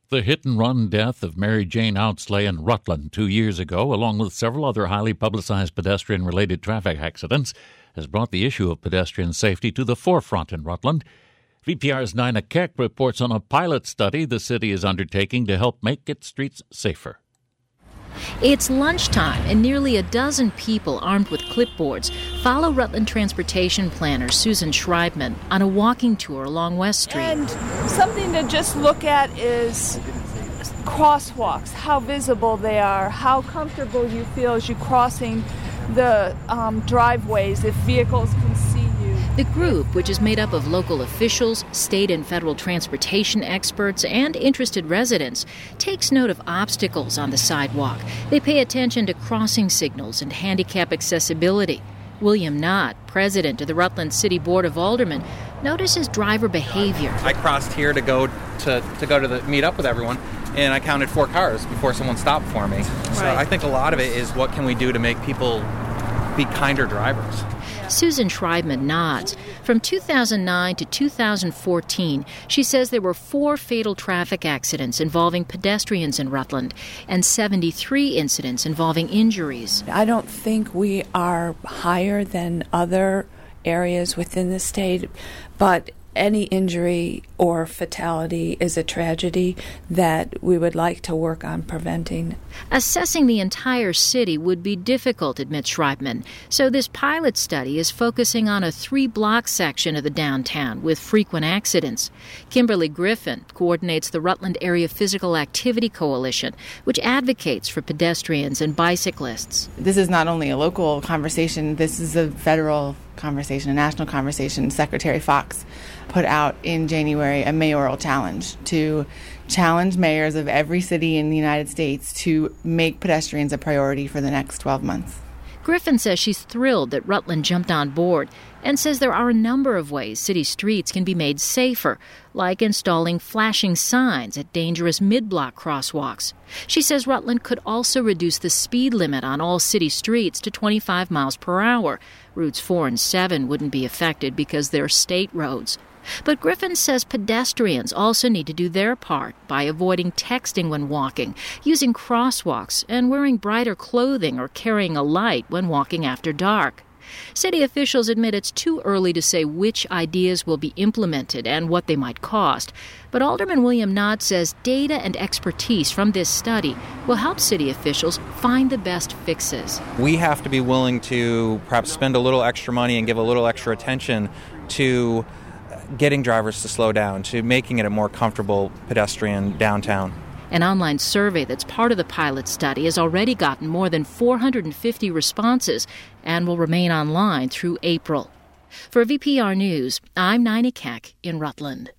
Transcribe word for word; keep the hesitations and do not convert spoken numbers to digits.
The hit-and-run death of Mary Jane Outsley in Rutland two years ago, along with several other highly publicized pedestrian-related traffic accidents, has brought the issue of pedestrian safety to the forefront in Rutland. V P R's Nina Keck reports on a pilot study the city is undertaking to help make its streets safer. It's lunchtime, and nearly a dozen people armed with clipboards follow Rutland transportation planner Susan Schreibman on a walking tour along West Street. And something to just look at is crosswalks, how visible they are, how comfortable you feel as you're crossing the um, driveways, if vehicles can see you. The group, which is made up of local officials, state and federal transportation experts, and interested residents, takes note of obstacles on the sidewalk. They pay attention to crossing signals and handicap accessibility. William Knott, president of the Rutland City Board of Aldermen, notices driver behavior. I crossed here to go to, to go to the meet up with everyone, and I counted four cars before someone stopped for me. Right. So I think a lot of it is what can we do to make people be kinder drivers. Susan Schreibman nods. From two thousand nine to two thousand fourteen, she says there were four fatal traffic accidents involving pedestrians in Rutland and seventy-three incidents involving injuries. I don't think we are higher than other areas within the state, but any injury or fatality is a tragedy that we would like to work on preventing. Assessing the entire city would be difficult, admits Schreibman. So this pilot study is focusing on a three-block section of the downtown with frequent accidents. Kimberly Griffin coordinates the Rutland Area Physical Activity Coalition, which advocates for pedestrians and bicyclists. This is not only a local conversation, this is a federal conversation, a national conversation. Secretary Fox put out in January a mayoral challenge to challenge mayors of every city in the United States to make pedestrians a priority for the next twelve months. Griffin says she's thrilled that Rutland jumped on board and says there are a number of ways city streets can be made safer, like installing flashing signs at dangerous mid-block crosswalks. She says Rutland could also reduce the speed limit on all city streets to twenty-five miles per hour. Routes four and seven wouldn't be affected because they're state roads. But Griffin says pedestrians also need to do their part by avoiding texting when walking, using crosswalks, and wearing brighter clothing or carrying a light when walking after dark. City officials admit it's too early to say which ideas will be implemented and what they might cost. But Alderman William Knott says data and expertise from this study will help city officials find the best fixes. We have to be willing to perhaps spend a little extra money and give a little extra attention to getting drivers to slow down, to making it a more comfortable pedestrian downtown. An online survey that's part of the pilot study has already gotten more than four hundred fifty responses and will remain online through April. For V P R News, I'm Nina Keck in Rutland.